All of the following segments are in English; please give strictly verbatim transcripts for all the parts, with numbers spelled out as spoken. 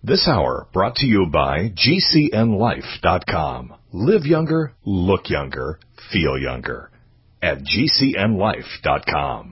This hour brought to you by G C N life dot com. Live younger, look younger, feel younger at G C N life dot com.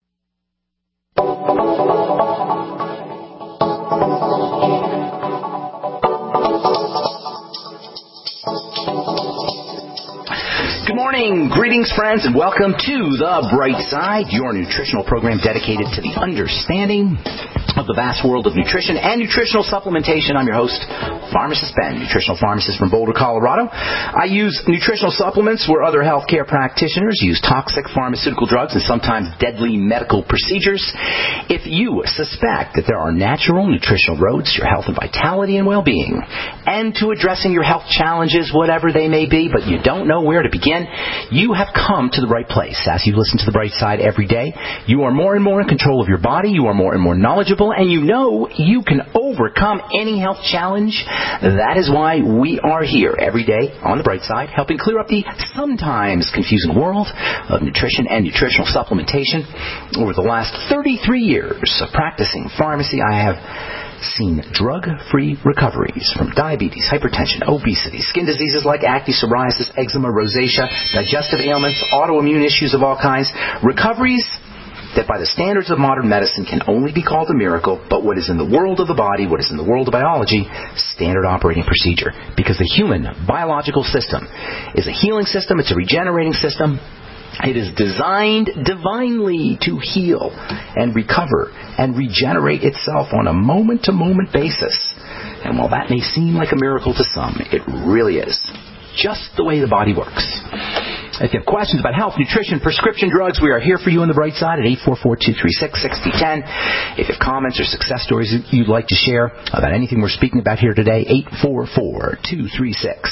Good morning, greetings friends, and welcome to The Bright Side, your nutritional program dedicated to the understanding of the vast world of nutrition and nutritional supplementation. I'm your host, Pharmacist Ben, nutritional pharmacist from Boulder, Colorado. I use nutritional supplements where other healthcare practitioners use toxic pharmaceutical drugs and sometimes deadly medical procedures. If you suspect that there are natural nutritional roads to your health and vitality and well-being, and to addressing your health challenges, whatever they may be, but you don't know where to begin, you have come to the right place. As you listen to The Bright Side every day, you are more and more in control of your body, you are more and more knowledgeable, and you know you can overcome any health challenge. That is why we are here every day on The Bright Side, helping clear up the sometimes confusing world of nutrition and nutritional supplementation. Over the last thirty-three years of practicing pharmacy, I have seen drug-free recoveries from diabetes, hypertension, obesity, skin diseases like acne, psoriasis, eczema, rosacea, digestive ailments, autoimmune issues of all kinds. Recoveries that by the standards of modern medicine can only be called a miracle, but what is in the world of the body, what is in the world of biology, standard operating procedure. Because the human biological system is a healing system, it's a regenerating system. It is designed divinely to heal and recover and regenerate itself on a moment-to-moment basis. And while that may seem like a miracle to some, it really is. Just the way the body works. If you have questions about health, nutrition, prescription drugs, we are here for you on The Bright Side at eight four four, two three six, six zero one zero. If you have comments or success stories you'd like to share about anything we're speaking about here today, eight four four, two three six,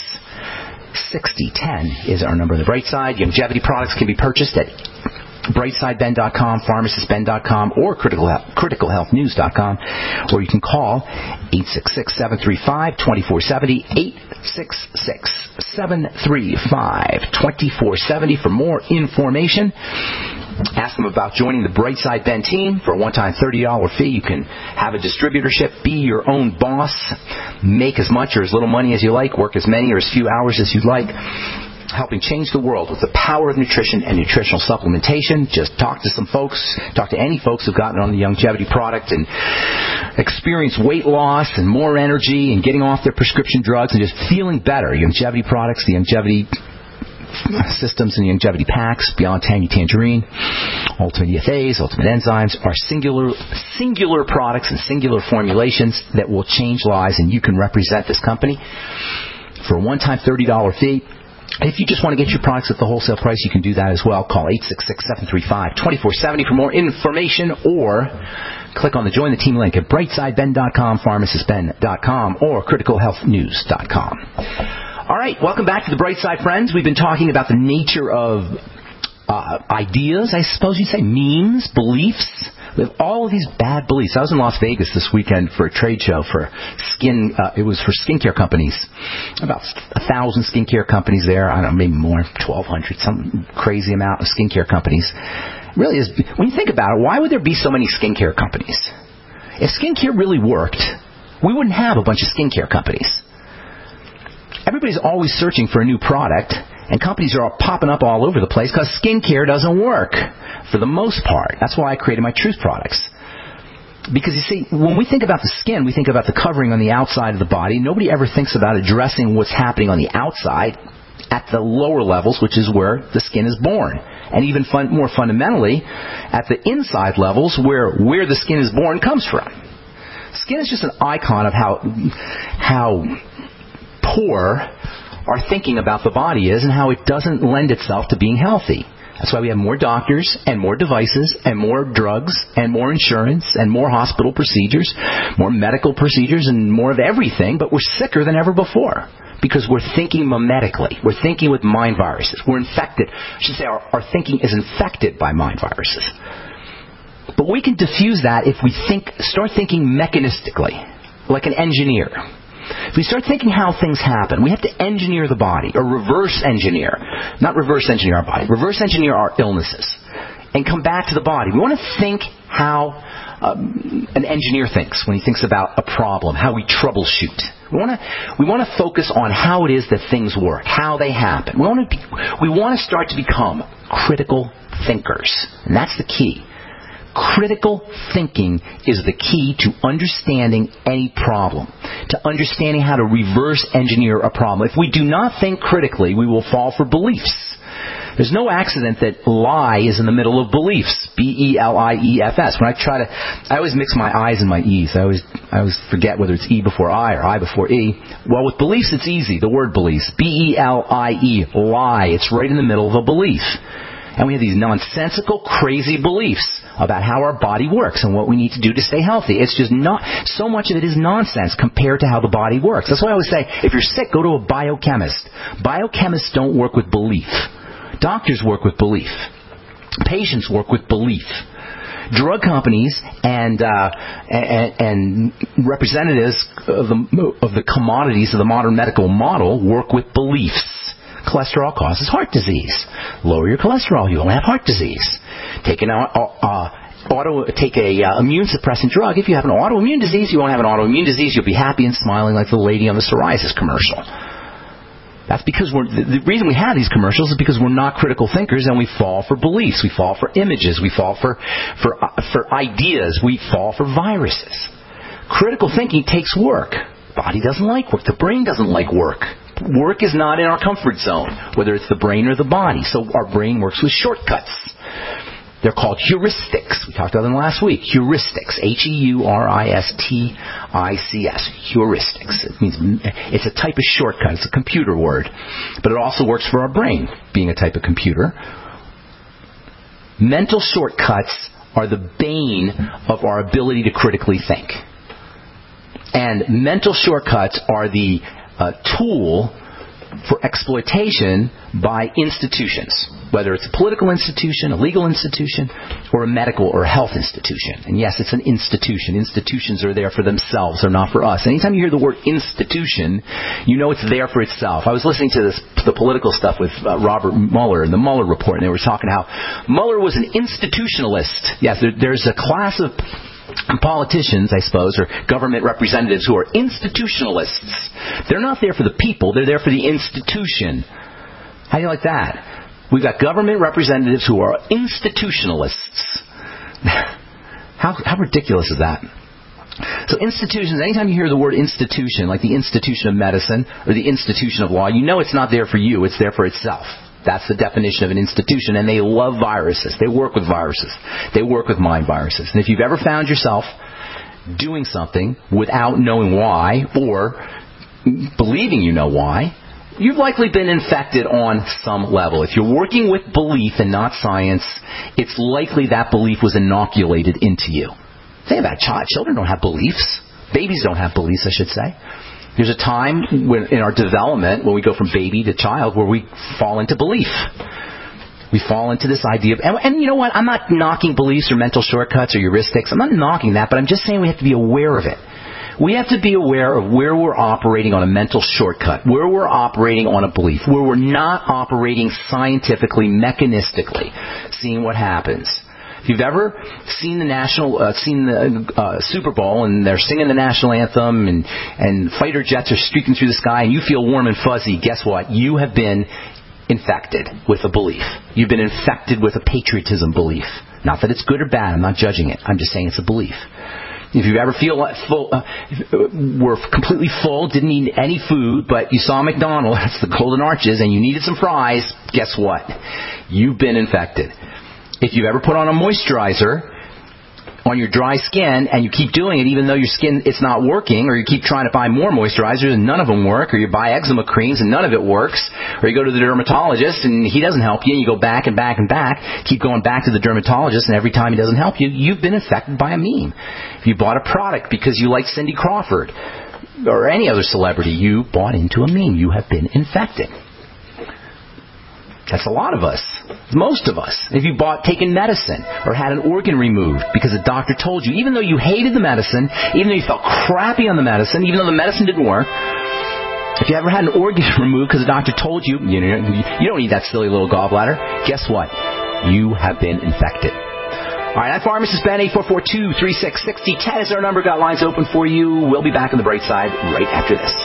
six zero one zero is our number on The Bright Side. Longevity products can be purchased at bright side ben dot com, pharmacist ben dot com, or critical health news dot com, or you can call eight six six, seven three five, two four seven zero, eight six six, seven three five, two four seven zero for more information. Ask them about joining the Bright Side Ben team. For a one-time thirty dollars fee, you can have a distributorship, be your own boss, make as much or as little money as you like, work as many or as few hours as you'd like, helping change the world with the power of nutrition and nutritional supplementation. Just talk to some folks, talk to any folks who've gotten on the longevity product and experienced weight loss and more energy and getting off their prescription drugs and just feeling better. Longevity products, the longevity systems and the longevity packs, Beyond Tangy Tangerine, Ultimate E F As, Ultimate Enzymes, are singular singular products and singular formulations that will change lives, and you can represent this company for a one-time thirty dollars fee. If you just want to get your products at the wholesale price, you can do that as well. Call eight six six, seven three five, two four seven zero for more information, or click on the Join the Team link at bright side ben dot com, pharmacist ben dot com, or critical health news dot com. All right, welcome back to The Bright Side, friends. We've been talking about the nature of uh, ideas, I suppose you'd say, memes, beliefs. We have all of these bad beliefs. I was in Las Vegas this weekend for a trade show for skin. Uh, it was for skincare companies. About a thousand skincare companies there. I don't know, maybe more, twelve hundred, some crazy amount of skincare companies. It really is. When you think about it, why would there be so many skincare companies? If skincare really worked, we wouldn't have a bunch of skincare companies. Everybody's always searching for a new product, and companies are all popping up all over the place because skincare doesn't work for the most part. That's why I created my Truth products. Because, you see, when we think about the skin, we think about the covering on the outside of the body. Nobody ever thinks about addressing what's happening on the outside at the lower levels, which is where the skin is born. And even fun, more fundamentally, at the inside levels, where, where the skin is born comes from. Skin is just an icon of how how poor our thinking about the body is and how it doesn't lend itself to being healthy. That's why we have more doctors and more devices and more drugs and more insurance and more hospital procedures, more medical procedures and more of everything, but we're sicker than ever before because we're thinking mimetically. We're thinking with mind viruses. We're infected. I should say our, our thinking is infected by mind viruses. But we can diffuse that if we think, start thinking mechanistically, like an engineer. If we start thinking how things happen, we have to engineer the body, or reverse engineer. Not reverse engineer our body. Reverse engineer our illnesses. And come back to the body. We want to think how um, an engineer thinks when he thinks about a problem, how we troubleshoot. We want to we want to focus on how it is that things work, how they happen. We want to be, we want to start to become critical thinkers, and that's the key. Critical thinking is the key to understanding any problem, to understanding how to reverse engineer a problem. If we do not think critically, we will fall for beliefs. There's no accident that lie is in the middle of beliefs. B E L I E F S. When I try to, I always mix my I's and my E's. I always, I always forget whether it's E before I or I before E. Well, with beliefs, it's easy. The word beliefs. B E L I E. Lie. It's right in the middle of a belief. And we have these nonsensical, crazy beliefs about how our body works and what we need to do to stay healthy. It's just not, so much of it is nonsense compared to how the body works. That's why I always say, if you're sick, go to a biochemist. Biochemists don't work with belief. Doctors work with belief. Patients work with belief. Drug companies and, uh, and, and representatives of the, of the commodities of the modern medical model work with beliefs. Cholesterol causes heart disease. Lower your cholesterol, you won't have heart disease. Take an uh, uh, auto, take a uh, immune suppressant drug. If you have an autoimmune disease, you won't have an autoimmune disease. You'll be happy and smiling like the lady on the psoriasis commercial. That's because we're, the, the reason we have these commercials is because we're not critical thinkers and we fall for beliefs. We fall for images. We fall for, for, uh, for ideas. We fall for viruses. Critical thinking takes work. Body doesn't like work. The brain doesn't like work. Work is not in our comfort zone, whether it's the brain or the body. So our brain works with shortcuts. They're called heuristics. We talked about them last week. Heuristics. H E U R I S T I C S. Heuristics. It means it's a type of shortcut. It's a computer word. But it also works for our brain, being a type of computer. Mental shortcuts are the bane of our ability to critically think. And mental shortcuts are the uh, tool for exploitation by institutions, whether it's a political institution, a legal institution, or a medical or health institution. And yes, it's an institution. Institutions are there for themselves. They're not for us. Anytime you hear the word institution, you know it's there for itself. I was listening to this, the political stuff with uh, Robert Mueller and the Mueller report, and they were talking how Mueller was an institutionalist. Yes, there, there's a class of politicians, I suppose, or government representatives who are institutionalists. They're not there for the people. They're there for the institution. How do you like that? We've got government representatives who are institutionalists. How, how ridiculous is that? So institutions, anytime you hear the word institution, like the institution of medicine or the institution of law, you know it's not there for you. It's there for itself. That's the definition of an institution, and they love viruses. They work with viruses. They work with mind viruses. And if you've ever found yourself doing something without knowing why or believing you know why, you've likely been infected on some level. If you're working with belief and not science, it's likely that belief was inoculated into you. Think about it. Child, children don't have beliefs. Babies don't have beliefs, I should say. There's a time when, in our development, when we go from baby to child, where we fall into belief. We fall into this idea of, and, and you know what? I'm not knocking beliefs or mental shortcuts or heuristics. I'm not knocking that, but I'm just saying we have to be aware of it. We have to be aware of where we're operating on a mental shortcut, where we're operating on a belief, where we're not operating scientifically, mechanistically, seeing what happens. If you've ever seen the national, uh, seen the uh, Super Bowl and they're singing the national anthem and, and fighter jets are streaking through the sky and you feel warm and fuzzy, guess what? You have been infected with a belief. You've been infected with a patriotism belief. Not that it's good or bad. I'm not judging it. I'm just saying it's a belief. If you ever feel like full, uh, were completely full, didn't eat any food, but you saw McDonald's, that's the Golden Arches, and you needed some fries, guess what? You've been infected. If you've ever put on a moisturizer on your dry skin and you keep doing it even though your skin, it's not working, or you keep trying to buy more moisturizers and none of them work, or you buy eczema creams and none of it works, or you go to the dermatologist and he doesn't help you and you go back and back and back, keep going back to the dermatologist and every time he doesn't help you, you've been infected by a meme. If you bought a product because you like Cindy Crawford or any other celebrity, you bought into a meme. You have been infected. That's a lot of us. Most of us. If you bought, taken medicine or had an organ removed because a doctor told you, even though you hated the medicine, even though you felt crappy on the medicine, even though the medicine didn't work, if you ever had an organ removed because a doctor told you, you know, you don't need that silly little gallbladder, guess what? You have been infected. All right, I'm Pharmacist Ben. eight four four, two three six, six zero one zero is our number. Got lines open for you. We'll be back on the bright side right after this.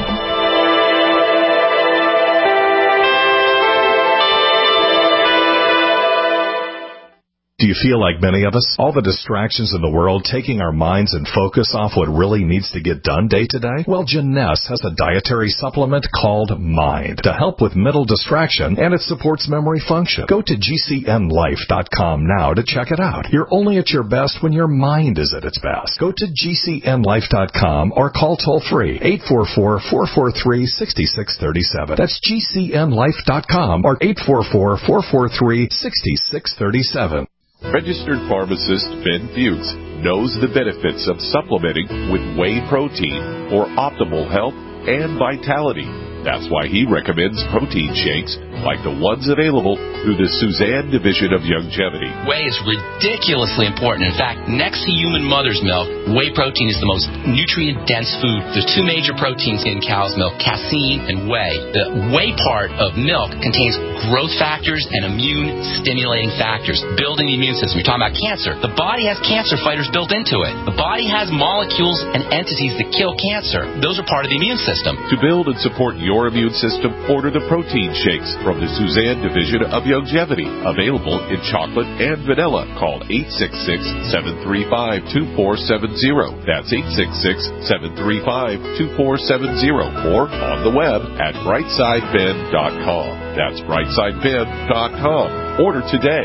Do you feel like many of us? All the distractions in the world taking our minds and focus off what really needs to get done day to day? Well, Jeunesse has a dietary supplement called Mind to help with mental distraction, and it supports memory function. Go to G C N life dot com now to check it out. You're only at your best when your mind is at its best. Go to G C N life dot com or call toll-free eight four four, four four three, six six three seven. That's G C N life dot com or eight four four, four four three, six six three seven. Registered pharmacist Ben Fuchs knows the benefits of supplementing with whey protein for optimal health and vitality. That's why he recommends protein shakes like the ones available through the Suzanne Division of Youngevity. Whey is ridiculously important. In fact, next to human mother's milk, whey protein is the most nutrient-dense food. There's two major proteins in cow's milk, casein and whey. The whey part of milk contains growth factors and immune-stimulating factors, building the immune system. You're talking about cancer. The body has cancer fighters built into it. The body has molecules and entities that kill cancer. Those are part of the immune system. To build and support your immune system, order the protein shakes from the Suzanne Division of Youngevity. Available in chocolate and vanilla. Call eight six six, seven three five, two four seven zero. That's eight six six, seven three five, two four seven zero. Or on the web at brightside ben dot com. That's brightside ben dot com. Order today.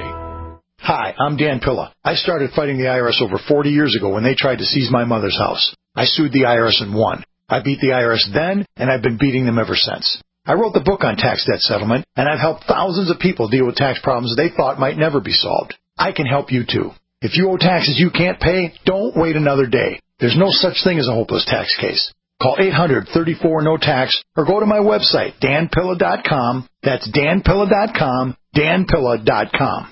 Hi, I'm Dan Pilla. I started fighting the I R S over forty years ago when they tried to seize my mother's house. I sued the I R S and won. I beat the I R S then, and I've been beating them ever since. I wrote the book on tax debt settlement, and I've helped thousands of people deal with tax problems they thought might never be solved. I can help you too. If you owe taxes you can't pay, don't wait another day. There's no such thing as a hopeless tax case. Call eight hundred, thirty-four, no tax or go to my website, dan pilla dot com. That's dan pilla dot com, dan pilla dot com.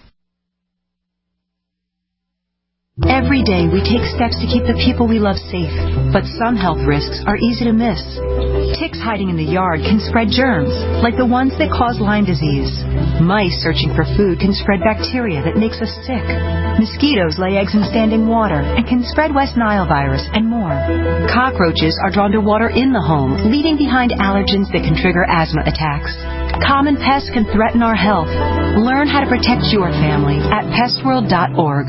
Every day we take steps to keep the people we love safe, but some health risks are easy to miss. Ticks hiding in the yard can spread germs, like the ones that cause Lyme disease. Mice searching for food can spread bacteria that makes us sick. Mosquitoes lay eggs in standing water and can spread West Nile virus and more. Cockroaches are drawn to water in the home, leaving behind allergens that can trigger asthma attacks. Common pests can threaten our health. Learn how to protect your family at pest world dot org.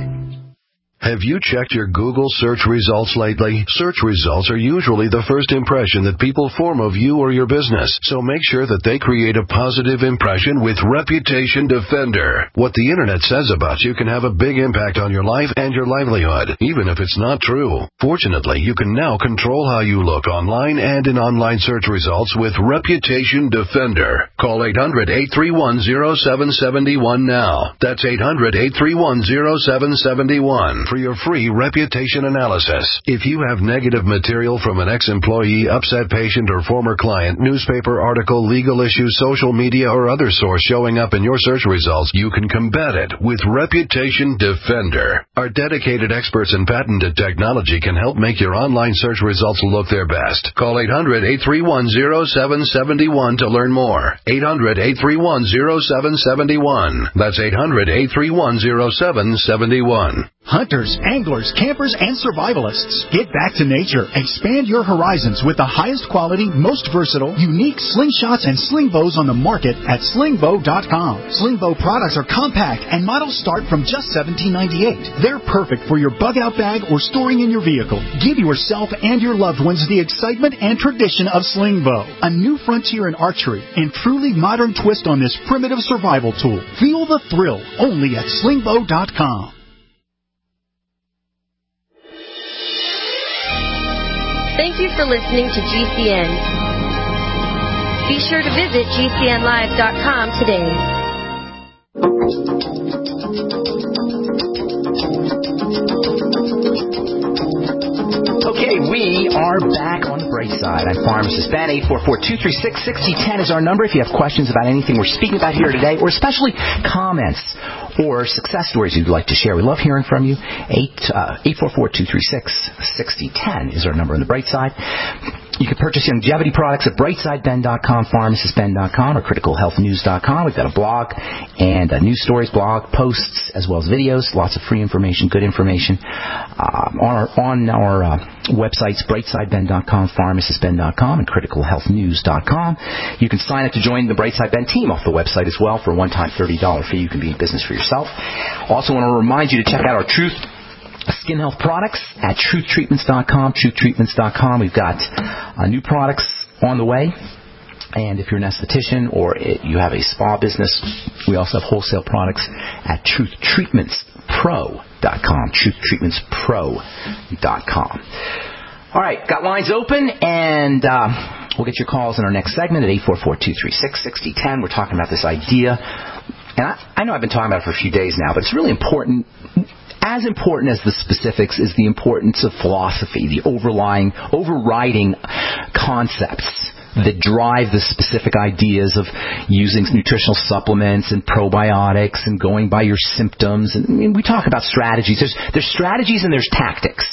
Have you checked your Google search results lately? Search results are usually the first impression that people form of you or your business, so make sure that they create a positive impression with Reputation Defender. What the Internet says about you can have a big impact on your life and your livelihood, even if it's not true. Fortunately, you can now control how you look online and in online search results with Reputation Defender. Call eight hundred, eight three one, zero seven seven one now. That's eight hundred, eight three one, zero seven seven one. For your free reputation analysis. If you have negative material from an ex-employee, upset patient, or former client, newspaper article, legal issue, social media, or other source showing up in your search results, you can combat it with Reputation Defender. Our dedicated experts in patented technology can help make your online search results look their best. Call eight hundred, eight three one, zero seven seven one to learn more. eight hundred, eight three one, zero seven seven one. That's eight hundred, eight three one, zero seven seven one. Hunters, anglers, campers, and survivalists. Get back to nature. Expand your horizons with the highest quality, most versatile, unique slingshots and sling bows on the market at sling bow dot com. Sling bow products are compact and models start from just seventeen ninety-eight. They're perfect for your bug-out bag or storing in your vehicle. Give yourself and your loved ones the excitement and tradition of sling bow, a new frontier in archery and truly modern twist on this primitive survival tool. Feel the thrill only at sling bow dot com. Thank you for listening to G C N. Be sure to visit G C N live dot com today. Okay, we are back on the bright side. I'm Pharmacist Ben. eight four four, two three six, six zero one zero is our number if you have questions about anything we're speaking about here today, or especially comments or success stories you'd like to share. We love hearing from you. eight four four, two three six, six zero one zero is our number on the bright side. You can purchase longevity products at brightside ben dot com, pharmacist ben dot com, or critical health news dot com. We've got a blog and uh, news stories, blog posts, as well as videos. Lots of free information, good information. Um, on our, on our uh, websites, brightside ben dot com, pharmacist ben dot com, and critical health news dot com. You can sign up to join the Brightside Ben team off the website as well for a one-time thirty dollars fee. You can be in business for yourself. Also want to remind you to check out our Truth Skin Health products at truth treatments dot com, truth treatments dot com. We've got uh, new products on the way. And if you're an esthetician or it, you have a spa business, we also have wholesale products at truth treatments pro dot com, truth treatments pro dot com. All right, got lines open, and uh, we'll get your calls in our next segment at eight four four, two three six, six zero one zero. We're talking about this idea. And I, I know I've been talking about it for a few days now, but it's really important. As important as the specifics is the importance of philosophy, the overlying, overriding concepts that drive the specific ideas of using nutritional supplements and probiotics and going by your symptoms. And I mean, we talk about strategies. There's, there's strategies and there's tactics.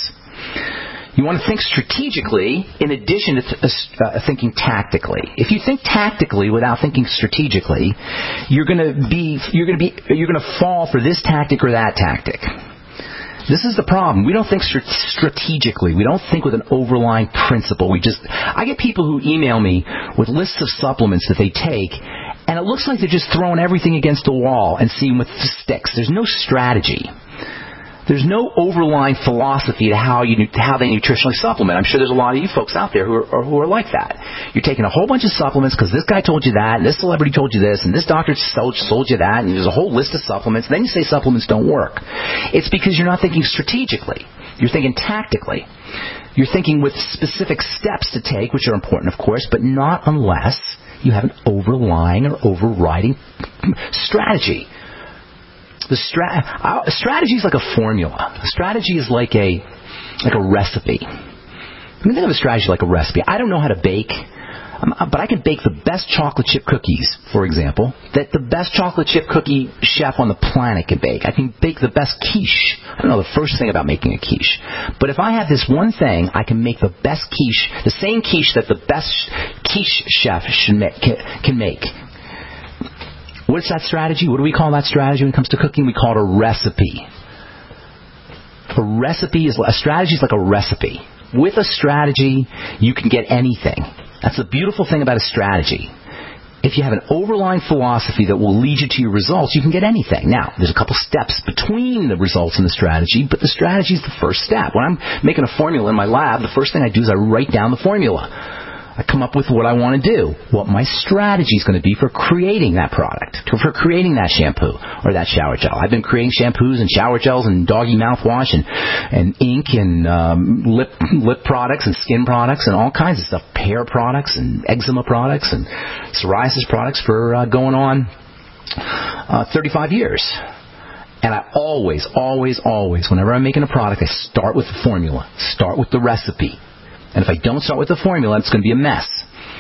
You want to think strategically in addition to th- uh, thinking tactically. If you think tactically without thinking strategically, you're going to be you're going to be you're going to fall for this tactic or that tactic. This is the problem. We don't think strategically. We don't think with an overlying principle. We just, I get people who email me with lists of supplements that they take, and it looks like they're just throwing everything against the wall and seeing what sticks. There's no strategy. There's no overlying philosophy to how you how they nutritionally supplement. I'm sure there's a lot of you folks out there who are who are like that. You're taking a whole bunch of supplements because this guy told you that, and this celebrity told you this, and this doctor sold, sold you that, and there's a whole list of supplements. And then you say supplements don't work. It's because you're not thinking strategically. You're thinking tactically. You're thinking with specific steps to take, which are important, of course, but not unless you have an overlying or overriding strategy. The stra- a strategy is like a formula. A strategy is like a like a recipe. I mean, think of a strategy like a recipe. I don't know how to bake, um, but I can bake the best chocolate chip cookies, for example, that the best chocolate chip cookie chef on the planet can bake. I can bake the best quiche. I don't know the first thing about making a quiche. But if I have this one thing, I can make the best quiche, the same quiche that the best quiche chef should make, can make. What's that strategy? What do we call that strategy when it comes to cooking? We call it a recipe. A recipe is a strategy is like a recipe. With a strategy, you can get anything. That's the beautiful thing about a strategy. If you have an overlying philosophy that will lead you to your results, you can get anything. Now, there's a couple steps between the results and the strategy, but the strategy is the first step. When I'm making a formula in my lab, the first thing I do is I write down the formula. I come up with what I want to do, what my strategy is going to be for creating that product, for creating that shampoo or that shower gel. I've been creating shampoos and shower gels and doggy mouthwash and, and ink and um, lip lip products and skin products and all kinds of stuff, hair products and eczema products and psoriasis products for uh, going on uh, thirty-five years. And I always, always, always, whenever I'm making a product, I start with the formula, start with the recipe. And if I don't start with the formula, it's going to be a mess.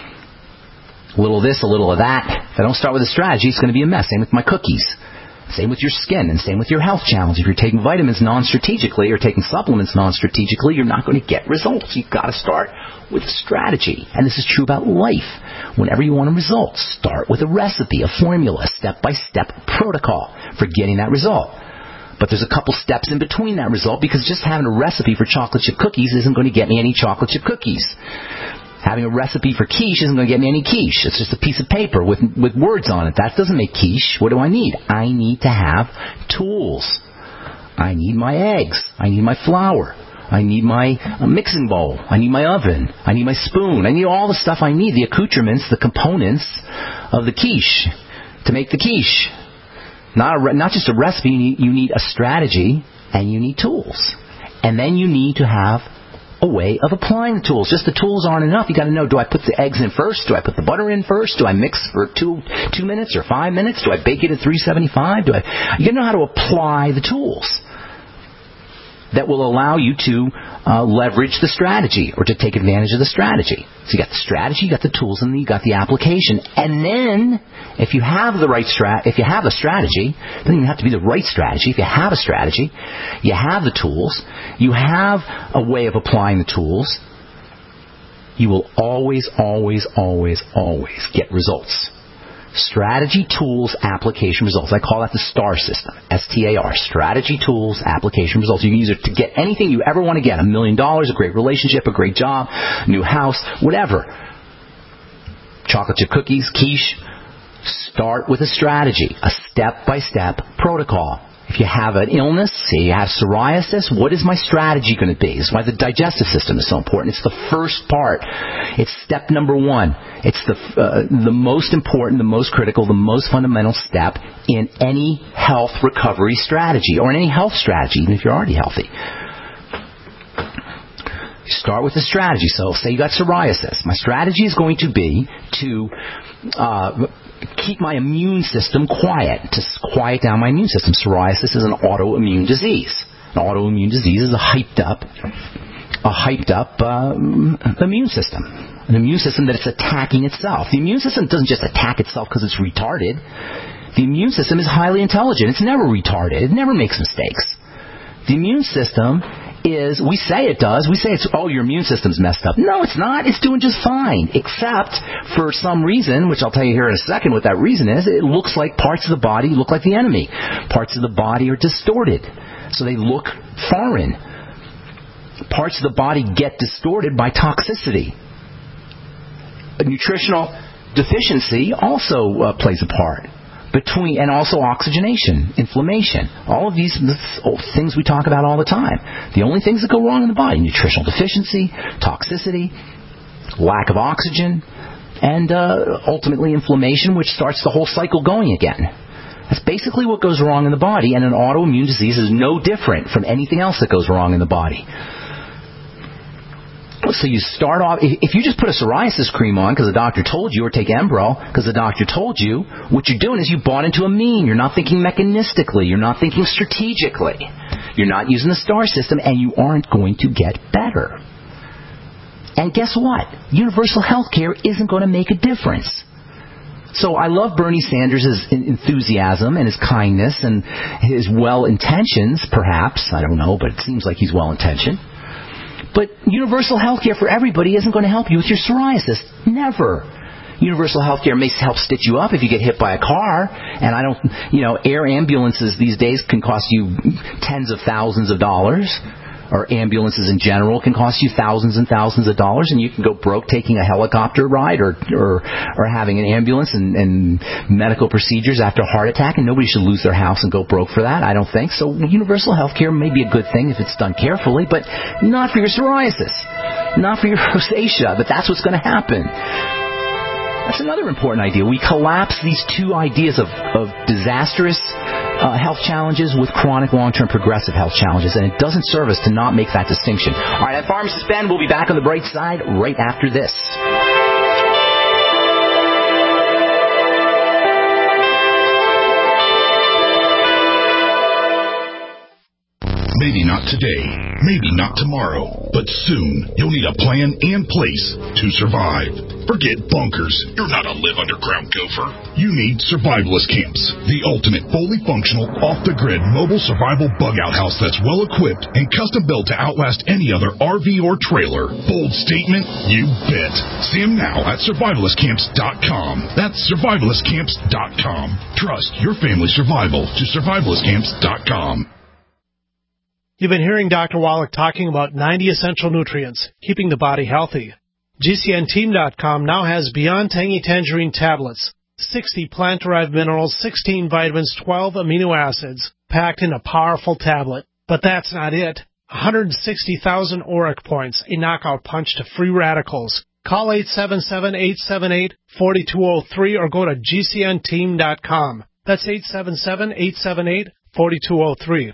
A little of this, a little of that. If I don't start with a strategy, it's going to be a mess. Same with my cookies. Same with your skin, and same with your health challenge. If you're taking vitamins non-strategically or taking supplements non-strategically, you're not going to get results. You've got to start with a strategy. And this is true about life. Whenever you want a result, start with a recipe, a formula, a step-by-step protocol for getting that result. But there's a couple steps in between that result, because just having a recipe for chocolate chip cookies isn't going to get me any chocolate chip cookies. Having a recipe for quiche isn't going to get me any quiche. It's just a piece of paper with with words on it. That doesn't make quiche. What do I need? I need to have tools. I need my eggs. I need my flour. I need my uh, mixing bowl. I need my oven. I need my spoon. I need all the stuff I need, the accoutrements, the components of the quiche to make the quiche. Not a, not just a recipe, you need, you need a strategy, and you need tools. And then you need to have a way of applying the tools. Just the tools aren't enough. You got to know, do I put the eggs in first? Do I put the butter in first? Do I mix for two two minutes or five minutes? Do I bake it at three seventy-five? Do I? You got to know how to apply the tools that will allow you to uh, leverage the strategy or to take advantage of the strategy. So you got the strategy, you got the tools, and then you got the application. And then, if you have the right strat, if you have a strategy, it doesn't even have to be the right strategy. If you have a strategy, you have the tools, you have a way of applying the tools, you will always, always, always, always get results. Strategy, tools, application, results. I call that the STAR system. S T A R. Strategy, tools, application, results. You can use it to get anything you ever want to get. A million dollars, a great relationship, a great job, new house, whatever. Chocolate chip cookies, quiche. Start with a strategy, a step-by-step protocol. If you have an illness, say you have psoriasis, what is my strategy going to be? This is why the digestive system is so important. It's the first part. It's step number one. It's the uh, the most important, the most critical, the most fundamental step in any health recovery strategy or in any health strategy, even if you're already healthy. You start with a strategy. So say you got psoriasis. My strategy is going to be to uh, keep my immune system quiet, to quiet down my immune system. Psoriasis is an autoimmune disease. An autoimmune disease is a hyped up, a hyped up um, immune system. An immune system that it's attacking itself. The immune system doesn't just attack itself because it's retarded. The immune system is highly intelligent. It's never retarded. It never makes mistakes. The immune system is, we say it does, we say it's, oh, your immune system's messed up. No, it's not. It's doing just fine. Except for some reason, which I'll tell you here in a second what that reason is, it looks like parts of the body look like the enemy. Parts of the body are distorted. So they look foreign. Parts of the body get distorted by toxicity. A nutritional deficiency also uh, plays a part. Between and also oxygenation, inflammation, all of these things we talk about all the time. The only things that go wrong in the body: nutritional deficiency, toxicity, lack of oxygen, and uh, ultimately inflammation, which starts the whole cycle going again. That's basically what goes wrong in the body, and an autoimmune disease is no different from anything else that goes wrong in the body. So you start off, if you just put a psoriasis cream on because the doctor told you, or take Enbrel because the doctor told you, what you're doing is you bought into a mean. You're not thinking mechanistically. You're not thinking strategically. You're not using the STAR system, and you aren't going to get better. And guess what? Universal health care isn't going to make a difference. So I love Bernie Sanders' enthusiasm and his kindness and his well-intentions, perhaps. I don't know, but it seems like he's well-intentioned. But universal health care for everybody isn't going to help you with your psoriasis. Never. Universal health care may help stitch you up if you get hit by a car. And I don't, you know, air ambulances these days can cost you tens of thousands of dollars. Or ambulances in general can cost you thousands and thousands of dollars, and you can go broke taking a helicopter ride or or, or having an ambulance and, and medical procedures after a heart attack, and nobody should lose their house and go broke for that, I don't think. So universal health care may be a good thing if it's done carefully, but not for your psoriasis, not for your rosacea, but that's what's going to happen. That's another important idea. We collapse these two ideas of, of disastrous uh, health challenges with chronic, long-term, progressive health challenges, and it doesn't serve us to not make that distinction. All right, I'm Pharmacist Ben. We'll be back on the bright side right after this. Maybe not today, maybe not tomorrow, but soon you'll need a plan and place to survive. Forget bunkers. You're not a live underground gopher. You need Survivalist Camps, the ultimate fully functional, off-the-grid mobile survival bug-out house that's well-equipped and custom-built to outlast any other R V or trailer. Bold statement? You bet. See them now at survivalist camps dot com. That's survivalist camps dot com. Trust your family's survival to survivalist camps dot com. You've been hearing Doctor Wallach talking about ninety essential nutrients, keeping the body healthy. G C N team dot com now has Beyond Tangy Tangerine tablets, sixty plant-derived minerals, sixteen vitamins, twelve amino acids, packed in a powerful tablet. But that's not it. one hundred sixty thousand auric points, a knockout punch to free radicals. Call eight seven seven, eight seven eight, four two zero three or go to G C N team dot com. That's eight seven seven, eight seven eight, four two zero three.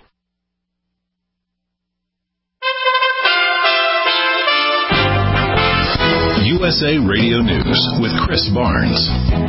U S A Radio News with Chris Barnes.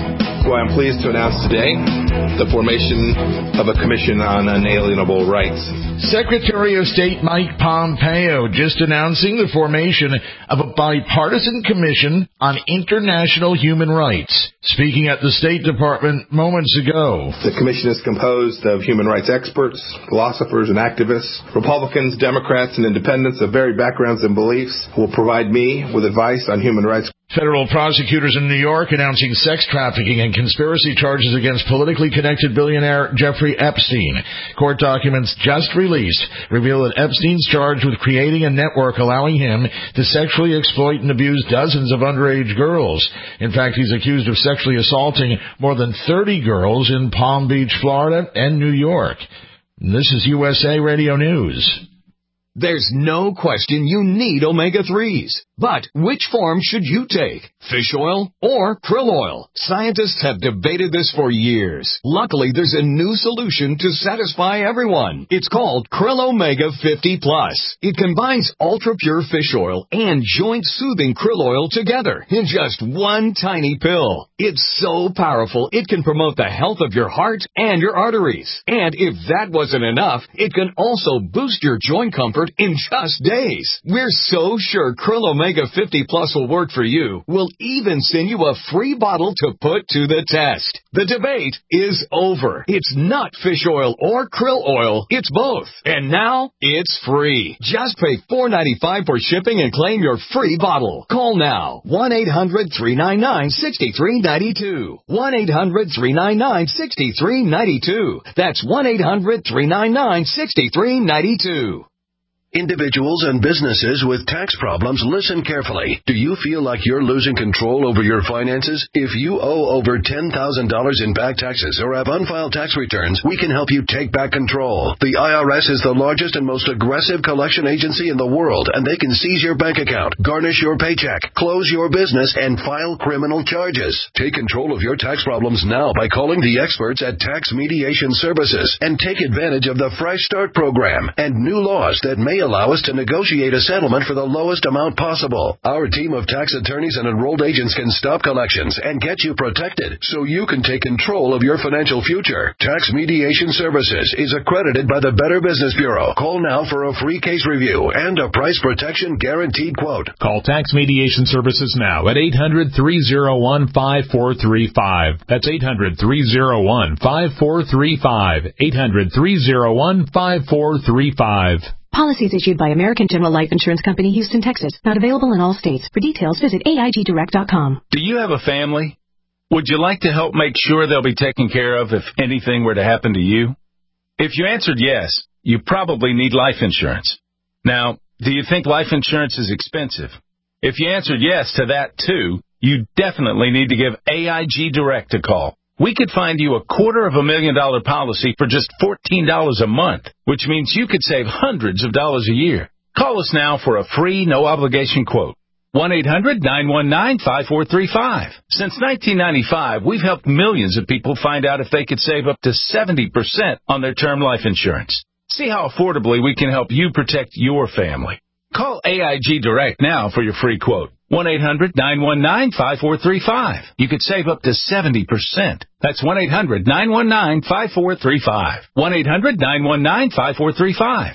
why I'm pleased to announce today the formation of a commission on unalienable rights. Secretary of State Mike Pompeo just announcing the formation of a bipartisan commission on international human rights. Speaking at the State Department moments ago. The commission is composed of human rights experts, philosophers, and activists, Republicans, Democrats, and independents of varied backgrounds and beliefs who will provide me with advice on human rights. Federal prosecutors in New York announcing sex trafficking and conspiracy charges against politically connected billionaire Jeffrey Epstein. Court documents just released reveal that Epstein's charged with creating a network allowing him to sexually exploit and abuse dozens of underage girls. In fact, he's accused of sexually assaulting more than thirty girls in Palm Beach, Florida, and New York. This is U S A Radio News. There's no question you need omega threes. But which form should you take? Fish oil or krill oil? Scientists have debated this for years. Luckily, there's a new solution to satisfy everyone. It's called Krill Omega fifty plus. It combines ultra-pure fish oil and joint-soothing krill oil together in just one tiny pill. It's so powerful, it can promote the health of your heart and your arteries. And if that wasn't enough, it can also boost your joint comfort in just days. We're so sure Krill Omega fifty plus will work for you. We'll even send you a free bottle to put to the test. The debate is over. It's not fish oil or krill oil. It's both. And now it's free. Just pay four dollars and ninety-five cents for shipping and claim your free bottle. Call now. one eight hundred three nine nine six three nine two. one eight hundred three nine nine six three nine two. That's one eight hundred three nine nine six three nine two. Individuals and businesses with tax problems, listen carefully. Do you feel like you're losing control over your finances? If you owe over ten thousand dollars in back taxes or have unfiled tax returns, we can help you take back control. The I R S is the largest and most aggressive collection agency in the world, and they can seize your bank account, garnish your paycheck, close your business, and file criminal charges. Take control of your tax problems now by calling the experts at Tax Mediation Services and take advantage of the Fresh Start program and new laws that may allow us to negotiate a settlement for the lowest amount possible. Our team of tax attorneys and enrolled agents can stop collections and get you protected so you can take control of your financial future. Tax Mediation Services is accredited by the Better Business Bureau. Call now for a free case review and a price protection guaranteed quote. Call Tax Mediation Services now at eight hundred three oh one five four three five. That's eight hundred three oh one five four three five. eight hundred three oh one five four three five. Policies issued by American General Life Insurance Company, Houston, Texas. Not available in all states. For details, visit A I G direct dot com. Do you have a family? Would you like to help make sure they'll be taken care of if anything were to happen to you? If you answered yes, you probably need life insurance. Now, do you think life insurance is expensive? If you answered yes to that too, you definitely need to give A I G Direct a call. We could find you a quarter of a million dollar policy for just fourteen dollars a month, which means you could save hundreds of dollars a year. Call us now for a free, no-obligation quote. one eight hundred nine one nine five four three five. Since nineteen ninety-five, we've helped millions of people find out if they could save up to seventy percent on their term life insurance. See how affordably we can help you protect your family. Call A I G Direct now for your free quote. one eight hundred nine one nine five four three five. You could save up to seventy percent. That's one eight hundred nine one nine five four three five. one eight hundred nine one nine five four three five.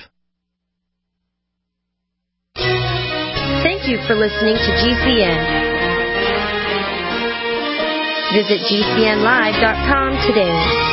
Thank you for listening to G C N. Visit G C N live dot com today.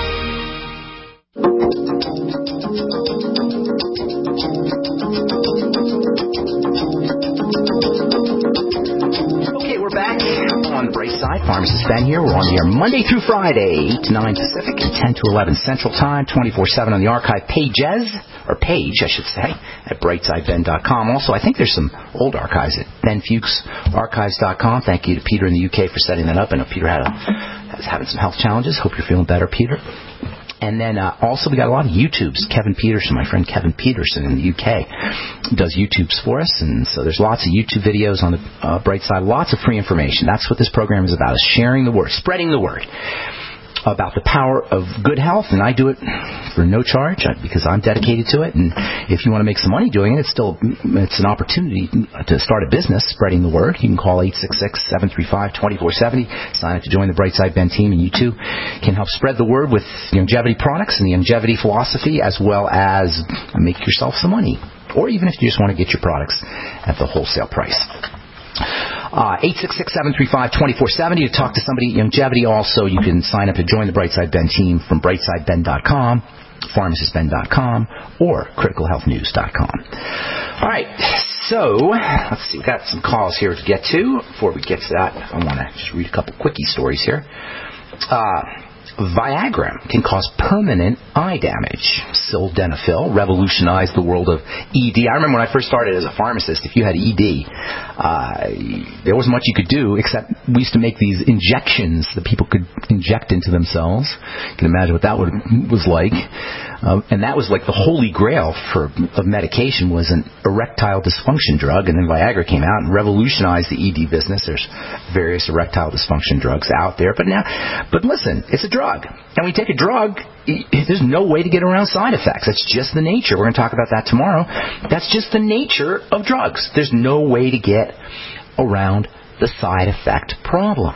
Okay, we're back on the bright side. Pharmacist Ben here. We're on the air Monday through Friday, eight to nine Pacific and ten to eleven Central Time, twenty-four seven on the archive pages, or page, I should say, at brightside ben dot com. Also, I think there's some old archives at ben fuchs archives dot com. Thank you to Peter in the U K for setting that up. I know Peter had a, was having some health challenges. Hope you're feeling better, Peter. And then uh, also we got a lot of YouTubes. Kevin Peterson, my friend Kevin Peterson in the U K, does YouTubes for us. And so there's lots of YouTube videos on the uh, bright side, lots of free information. That's what this program is about, is sharing the word, spreading the word. about the power of good health, and I do it for no charge because I'm dedicated to it. And if you want to make some money doing it, it's still it's an opportunity to start a business spreading the word. You can call eight six six, seven three five, two four seven zero. Sign up to join the Brightside Ben team, and you too can help spread the word with longevity products and the longevity philosophy, as well as make yourself some money. Or even if you just want to get your products at the wholesale price. Uh, eight six six, seven three five, two four seven zero to talk to somebody at Longevity. Also, you can sign up to join the Brightside Ben team from brightside ben dot com, pharmacist ben dot com, or critical health news dot com. All right, so let's see. We've got some calls here to get to. Before we get to that, I want to just read a couple quickie stories here. Uh, Viagra can cause permanent eye damage. Sildenafil revolutionized the world of E D. I remember when I first started as a pharmacist, if you had E D, uh, there wasn't much you could do except we used to make these injections that people could inject into themselves. You can imagine what that would, was like. Uh, and that was like the holy grail for of medication, was an erectile dysfunction drug. And then Viagra came out and revolutionized the E D business. There's various erectile dysfunction drugs out there. But now, but listen, it's a drug. And when you take a drug, there's no way to get around side effects. That's just the nature. We're going to talk about that tomorrow. That's just the nature of drugs. There's no way to get around the side effect problem.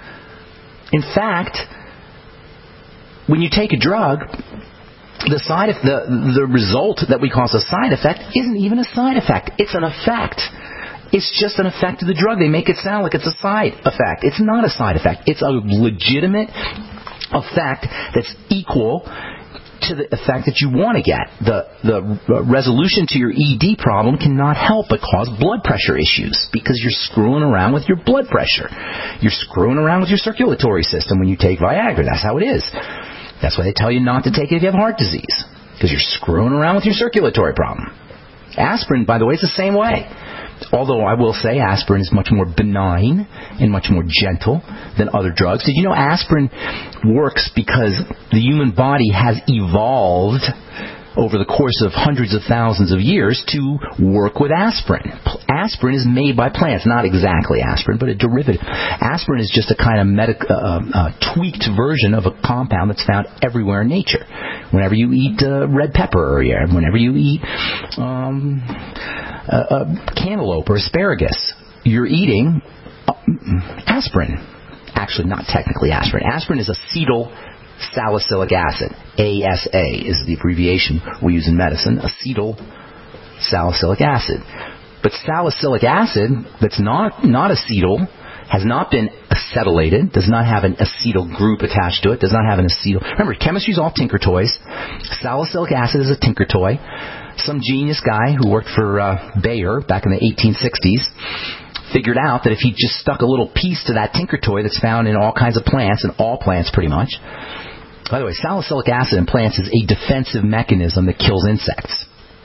In fact, when you take a drug, the side the the result that we call a side effect isn't even a side effect. It's an effect. It's just an effect of the drug. They make it sound like it's a side effect. It's not a side effect. It's a legitimate effect that's equal to the effect that you want to get. The the resolution to your E D problem cannot help but cause blood pressure issues because you're screwing around with your blood pressure. You're screwing around with your circulatory system when you take Viagra. That's how it is. That's why they tell you not to take it if you have heart disease, because you're screwing around with your circulatory problem. Aspirin, by the way, is the same way. Although I will say aspirin is much more benign and much more gentle than other drugs. Did you know aspirin works because the human body has evolved over the course of hundreds of thousands of years to work with aspirin. Aspirin is made by plants, not exactly aspirin, but a derivative. Aspirin is just a kind of medic, uh, uh, tweaked version of a compound that's found everywhere in nature. Whenever you eat uh, red pepper, or yeah, whenever you eat um, uh, uh, cantaloupe or asparagus, you're eating uh, aspirin. Actually, not technically aspirin. Aspirin is acetyl salicylic acid. A S A is the abbreviation we use in medicine, acetyl salicylic acid. But salicylic acid that's not, not acetyl, has not been acetylated, does not have an acetyl group attached to it, does not have an acetyl. Remember, chemistry is all tinker toys. Salicylic acid is a tinker toy. Some genius guy who worked for uh, Bayer back in the eighteen sixties figured out that if he just stuck a little piece to that tinker toy that's found in all kinds of plants, and all plants pretty much. By the way, salicylic acid in plants is a defensive mechanism that kills insects.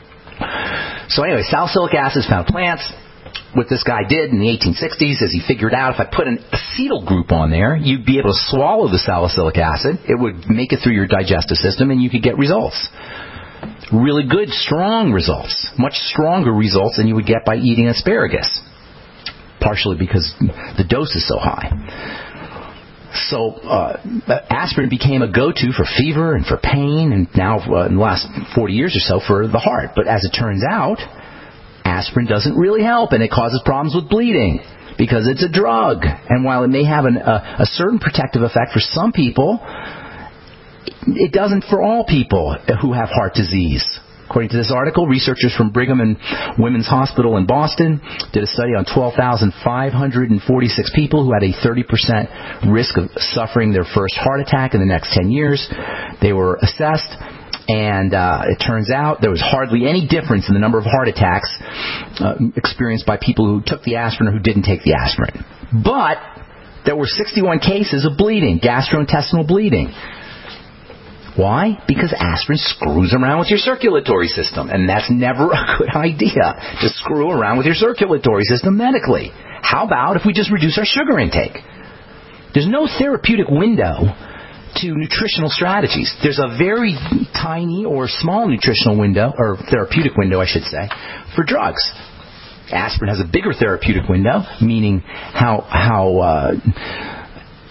So anyway, salicylic acid is found in plants. What this guy did in the eighteen sixties is he figured out if I put an acetyl group on there, you'd be able to swallow the salicylic acid. It would make it through your digestive system, and you could get results. Really good, strong results. Much stronger results than you would get by eating asparagus. Partially because the dose is so high. So uh, aspirin became a go-to for fever and for pain, and now uh, in the last forty years or so for the heart. But as it turns out, aspirin doesn't really help, and it causes problems with bleeding because it's a drug. And while it may have an, a, a certain protective effect for some people, it doesn't for all people who have heart disease. According to this article, researchers from Brigham and Women's Hospital in Boston did a study on twelve thousand five hundred forty-six people who had a thirty percent risk of suffering their first heart attack in the next ten years. They were assessed, and uh, it turns out there was hardly any difference in the number of heart attacks uh, experienced by people who took the aspirin or who didn't take the aspirin. But there were sixty-one cases of bleeding, gastrointestinal bleeding. Why? Because aspirin screws around with your circulatory system, and that's never a good idea, to screw around with your circulatory system medically. How about if we just reduce our sugar intake? There's no therapeutic window to nutritional strategies. There's a very tiny or small nutritional window, or therapeutic window, I should say, for drugs. Aspirin has a bigger therapeutic window, meaning how how uh,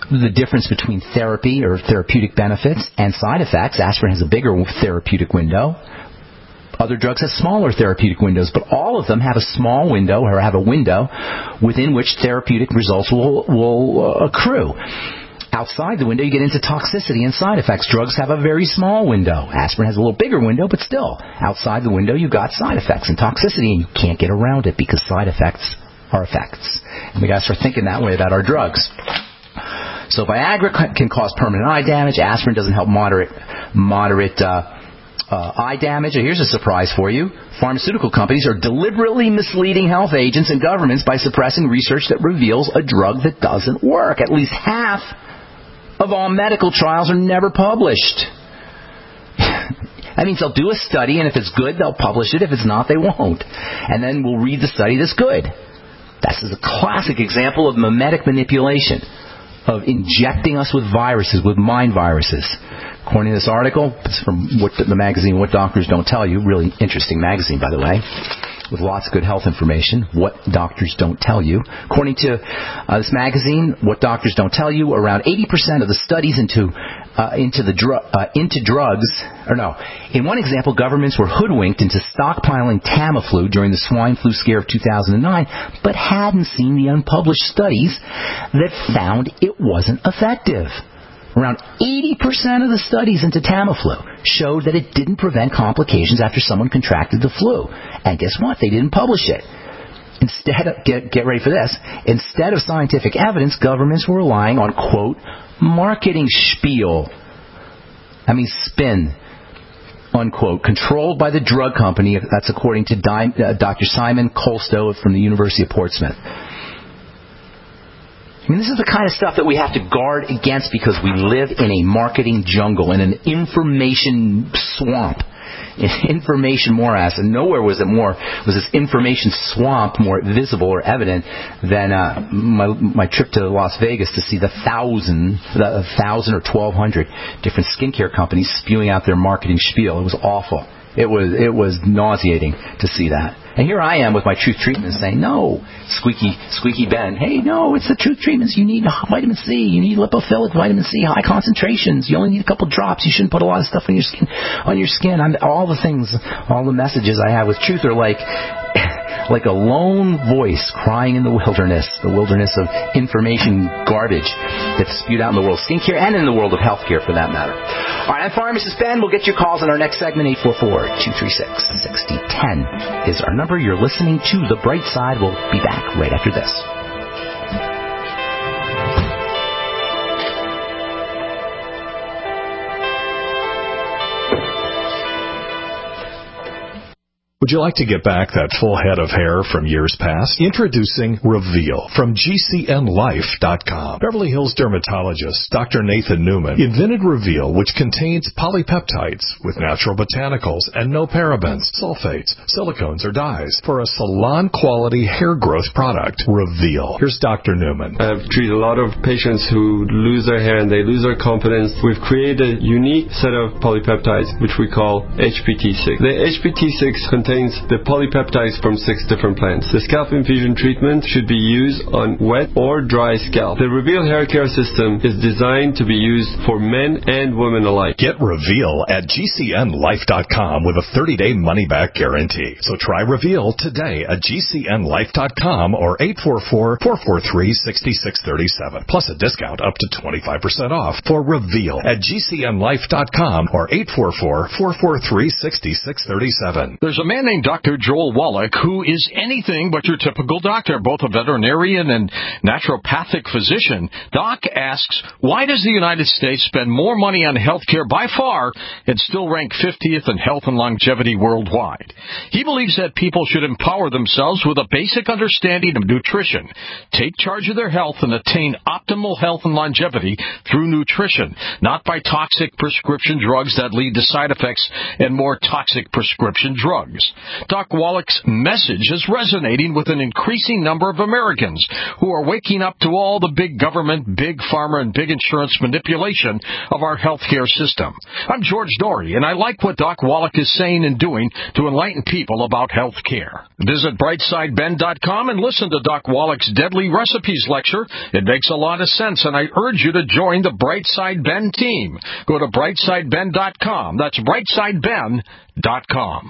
the difference between therapy or therapeutic benefits and side effects. Aspirin has a bigger therapeutic window. Other drugs have smaller therapeutic windows, but all of them have a small window or have a window within which therapeutic results will, will uh, accrue. Outside the window, you get into toxicity and side effects. Drugs have a very small window. Aspirin has a little bigger window, but still, outside the window, you've got side effects and toxicity, and you can't get around it because side effects are effects. And we got to start thinking that way about our drugs. So Viagra can cause permanent eye damage. Aspirin doesn't help moderate moderate uh, uh, eye damage. And here's a surprise for you. Pharmaceutical companies are deliberately misleading health agents and governments by suppressing research that reveals a drug that doesn't work. At least half of all medical trials are never published. That means they'll do a study, and if it's good, they'll publish it. If it's not, they won't. And then we'll read the study that's good. This is a classic example of mimetic manipulation, of injecting us with viruses, with mind viruses. According to this article, it's from what the magazine What Doctors Don't Tell You. Really interesting magazine, by the way, with lots of good health information. What Doctors Don't Tell You. According to uh, this magazine, What Doctors Don't Tell You, around eighty percent of the studies into uh, into the dru- uh, into drugs, or no, in one example, governments were hoodwinked into stockpiling Tamiflu during the swine flu scare of two thousand nine, but hadn't seen the unpublished studies that found it wasn't effective. Around eighty percent of the studies into Tamiflu showed that it didn't prevent complications after someone contracted the flu. And guess what? They didn't publish it. Instead of, get, get ready for this, instead of scientific evidence, governments were relying on, quote, marketing spiel. I mean spin, unquote, controlled by the drug company. That's according to Di- uh, Doctor Simon Colstow from the University of Portsmouth. I mean, this is the kind of stuff that we have to guard against because we live in a marketing jungle, in an information swamp, an information morass, and nowhere was it more was this information swamp more visible or evident than uh, my my trip to Las Vegas to see the thousand, the thousand or twelve hundred different skincare companies spewing out their marketing spiel. It was awful. It was it was nauseating to see that. And here I am with my Truth Treatment saying, no, squeaky, squeaky Ben. Hey, no, it's the Truth Treatments. You need vitamin C. You need lipophilic vitamin C, high concentrations. You only need a couple drops. You shouldn't put a lot of stuff on your skin. On your skin. I'm, all the things, all the messages I have with Truth are like, like a lone voice crying in the wilderness, the wilderness of information garbage that's spewed out in the world of skincare and in the world of healthcare, for that matter. All right, I'm Pharmacist Ben. We'll get your calls in our next segment. eight four four, two three six, six zero one zero is our number. You're listening to The Bright Side. We'll be back right after this. Would you like to get back that full head of hair from years past? Introducing Reveal from G C N Life dot com. Beverly Hills dermatologist Doctor Nathan Newman invented Reveal, which contains polypeptides with natural botanicals and no parabens, sulfates, silicones, or dyes for a salon-quality hair growth product. Reveal. Here's Doctor Newman. I've treated a lot of patients who lose their hair and they lose their confidence. We've created a unique set of polypeptides, which we call H P T six. The H P T six contains the polypeptides from six different plants. The scalp infusion treatment should be used on wet or dry scalp. The Reveal hair care system is designed to be used for men and women alike. Get Reveal at G C N Life dot com with a thirty-day money-back guarantee. So try Reveal today at G C N Life dot com or eight four four, four four three, six six three seven. Plus a discount up to twenty-five percent off for Reveal at G C N Life dot com or eight four four, four four three, six six three seven. There's a man named Doctor Joel Wallach, who is anything but your typical doctor, both a veterinarian and naturopathic physician. Doc asks, why does the United States spend more money on health care by far and still rank fiftieth in health and longevity worldwide? He believes that people should empower themselves with a basic understanding of nutrition, take charge of their health, and attain optimal health and longevity through nutrition, not by toxic prescription drugs that lead to side effects and more toxic prescription drugs. Doc Wallach's message is resonating with an increasing number of Americans who are waking up to all the big government, big pharma, and big insurance manipulation of our healthcare system. I'm George Dory, and I like what Doc Wallach is saying and doing to enlighten people about health care. Visit bright side ben dot com and listen to Doc Wallach's Deadly Recipes lecture. It makes a lot lot of sense, and I urge you to join the Brightside Ben team. Go to brightside ben dot com. That's brightside ben dot com.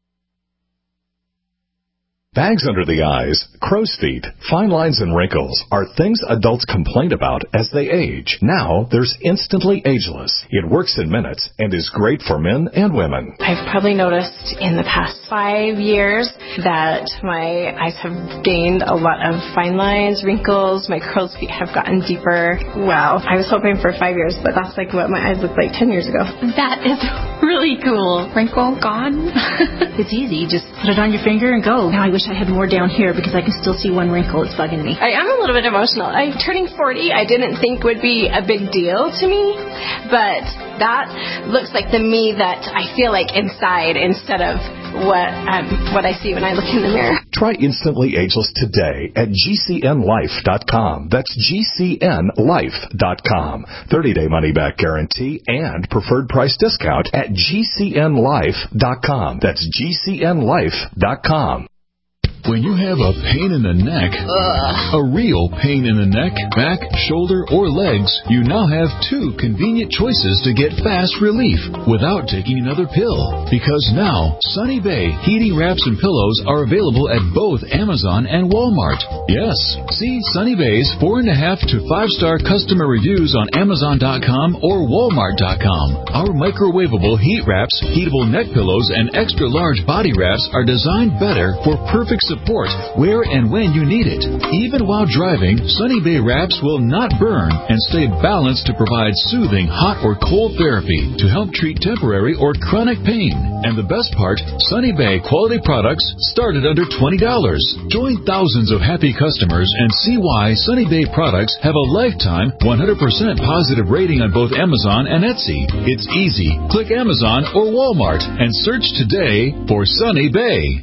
Bags under the eyes, crow's feet, fine lines and wrinkles are things adults complain about as they age. Now, there's Instantly Ageless. It works in minutes and is great for men and women. I've probably noticed in the past five years that my eyes have gained a lot of fine lines, wrinkles, my crow's feet have gotten deeper. Wow. I was hoping for five years, but that's like what my eyes looked like ten years ago. That is really cool. Wrinkle gone. It's easy. Just put it on your finger and go. Now I wish I had more down here because I can still see one wrinkle. It's bugging me. I am a little bit emotional. I'm turning forty. I didn't think would be a big deal to me, but that looks like the me that I feel like inside instead of what um, what I see when I look in the mirror. Try Instantly Ageless today at G C N life dot com. That's G C N life dot com. thirty-day money-back guarantee and preferred price discount at G C N life dot com. That's G C N life dot com. When you have a pain in the neck, Ugh. a real pain in the neck, back, shoulder, or legs, you now have two convenient choices to get fast relief without taking another pill. Because now, Sunny Bay heating wraps and pillows are available at both Amazon and Walmart. Yes, see Sunny Bay's four and a half to five star customer reviews on Amazon dot com or Walmart dot com. Our microwavable heat wraps, heatable neck pillows, and extra large body wraps are designed better for perfect support where and when you need it. Even while driving, Sunny Bay wraps will not burn and stay balanced to provide soothing hot or cold therapy to help treat temporary or chronic pain. And the best part, Sunny Bay quality products start at under twenty dollars. Join thousands of happy customers and see why Sunny Bay products have a lifetime one hundred percent positive rating on both Amazon and Etsy. It's easy. Click Amazon or Walmart and search today for Sunny Bay.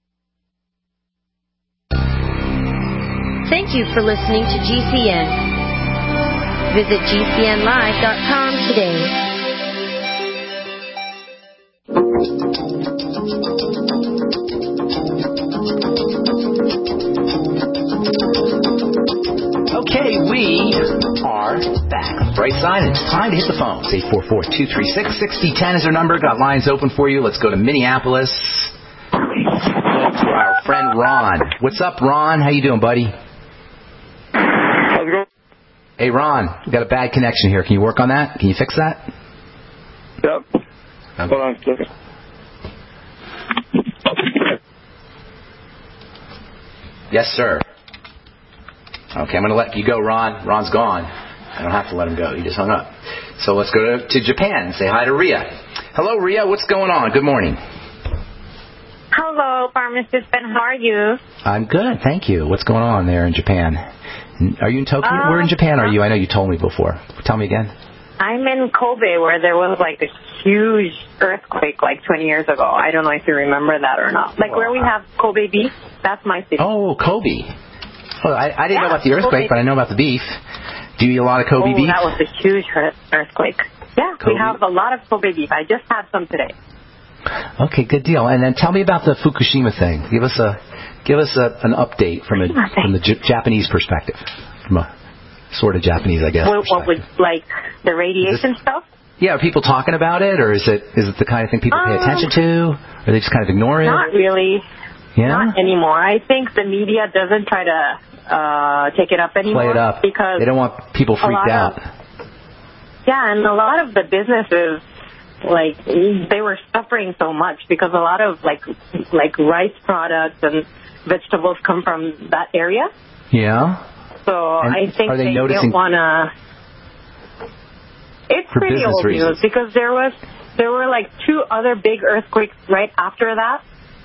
Thank you for listening to G C N. Visit G C N live dot com today. Okay, we are back on the bright side, and it's time to hit the phones. eight four four, two three six, six zero one zero is our number. Got lines open for you. Let's go to Minneapolis. To our friend Ron. What's up, Ron? How you doing, buddy? Hey, Ron, we've got a bad connection here. Can you work on that? Can you fix that? Yep. Hold on a second. Yes, sir. Okay, I'm going to let you go, Ron. Ron's gone. I don't have to let him go. He just hung up. So let's go to, to Japan and say hi to Ria. Hello, Ria. What's going on? Good morning. Hello, Pharmacist Ben. How are you? I'm good, thank you. What's going on there in Japan? Are you in Tokyo? Uh, Where in Japan are you? I know you told me before. Tell me again. I'm in Kobe, where there was like a huge earthquake like twenty years ago. I don't know if you remember that or not. Like wow. Where we have Kobe beef, that's my city. Oh, Kobe. Oh, I, I didn't yeah, know about the earthquake, Kobe. But I know about the beef. Do you eat a lot of Kobe oh, beef? That was a huge earthquake. Yeah, Kobe. We have a lot of Kobe beef. I just had some today. Okay, good deal. And then tell me about the Fukushima thing. Give us a give us a, an update from a from the J- Japanese perspective, from a sort of Japanese, I guess. What, what was like the radiation it, stuff? Yeah, are people talking about it, or is it is it the kind of thing people pay um, attention to, or they just kind of ignore it? Not really. Yeah. Not anymore. I think the media doesn't try to uh, take it up anymore. Play it up because they don't want people freaked out. Of, yeah, and a lot of the businesses. Like, they were suffering so much because a lot of, like, like rice products and vegetables come from that area. Yeah. So and I think are they, they noticing don't want to... It's pretty old reasons. news because there was there were, like, two other big earthquakes right after that.